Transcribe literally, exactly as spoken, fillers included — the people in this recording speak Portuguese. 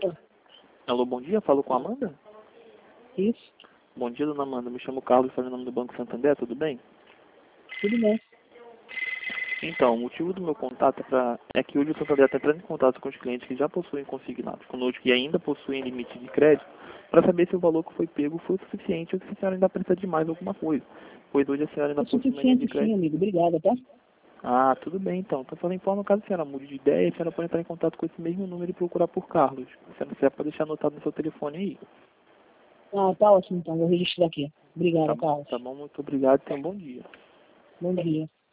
Alô, bom dia, falo com a Amanda? Isso, Bom dia, dona Amanda, me chamo Carlos, falo em nome do Banco Santander, tudo bem? tudo bem. Então, o motivo do meu contato é, pra, é que hoje o Santander está entrando em contato com os clientes que já possuem consignados conosco e ainda possuem limite de crédito, para saber se o valor que foi pego foi o suficiente ou se a senhora ainda precisa de mais alguma coisa, pois hoje a senhora ainda É possui uma linha de suficiente sim, crédito. amigo. Obrigado, tá? Ah, tudo bem então. Então, só informa caso a senhora mude de ideia, a senhora pode entrar em contato com esse mesmo número e procurar por Carlos. A senhora você pode deixar anotado no seu telefone aí. Ah, tá ótimo então. Vou registrar aqui. Tá, Obrigado, Carlos. tá bom, muito obrigado e tenha um bom dia. Bom dia.